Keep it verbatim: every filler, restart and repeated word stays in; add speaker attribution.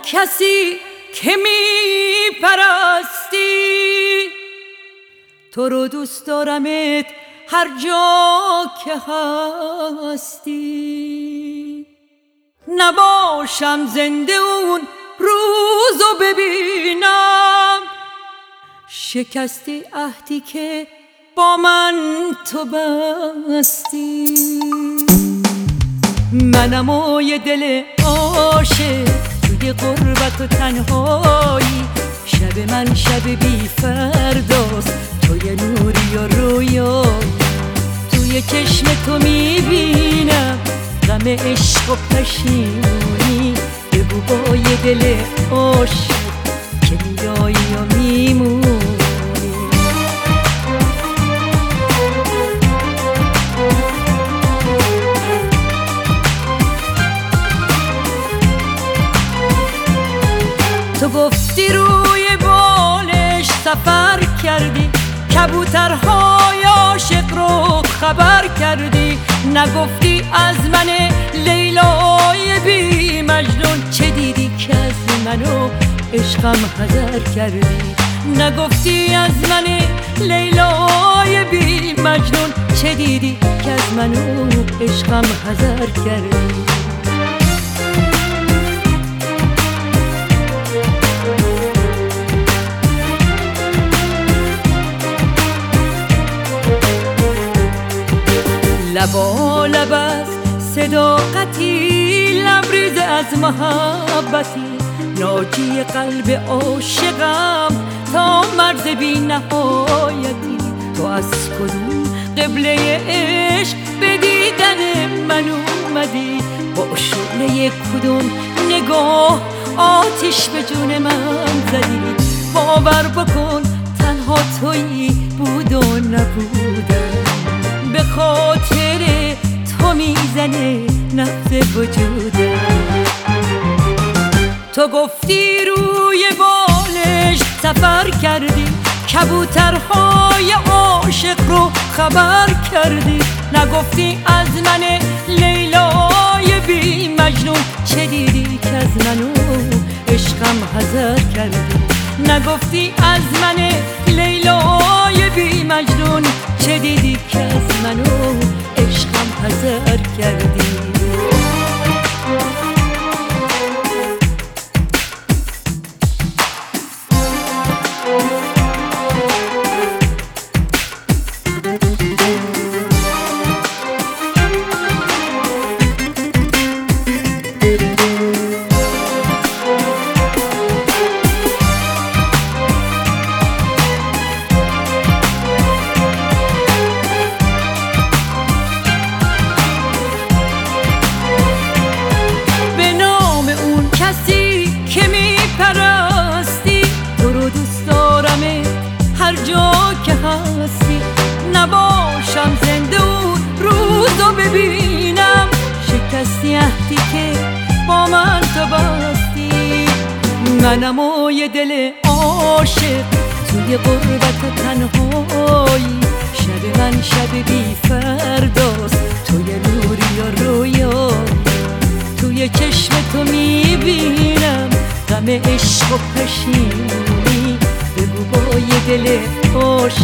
Speaker 1: کسی که می پرستی، تو رو دوست دارمت هر جا که هستی. نباشم زنده اون روزو ببینم، شکستی عهدی که با من تو بستی. منم و یه دل عاشق توی غربت و تنهایی، شب من شب بی فرداست، توی نوری و رویایی. توی چشم تو میبینم غم عشق و پشیمونی، بگو با یه دل عاشق که میایی و میمونی. تو گفتی روی بالش سفر کردی، کبوترهای عاشق رو خبر کردی. نگفتی از من لیلای بی مجنون، چه دیدی که از منو عشقم حذر کردی. نگفتی از من لیلای بی مجنون، چه دیدی که از منو عشقم حذر کردی. لبا لب از صداقتی، لبریز از محبتی، ناجی قلب عاشقم تا مرز بی نهایتی. تو از کدوم قبله عشق به دیدن من اومدی، با شعله کدوم نگاه آتش به جون من زدی. باور بکن تنها تویی بود و نبودم، به خاطر تو میزنه نبض وجودم. تو گفتی روی بالش سفر کردی، کبوترهای عاشق رو خبر کردی. نگفتی از من لیلای بی مجنون، چه دیدی که از منو عشقم حذر کردی. نگفتی از من لیلای بی مجنون، چه دیدی که از منو عشقم حذر کردی. هر جا که هستی، نباشم زنده اون روزو ببینم، شکستی عهدی که با من تو بستی. منم و یه دل عاشق توی غربت و تنهایی، شب من شب بی فرداست، توی نوری و رویایی. توی چشم تو میبینم غم عشق و پشیمونی، بگو با یه دل عاشق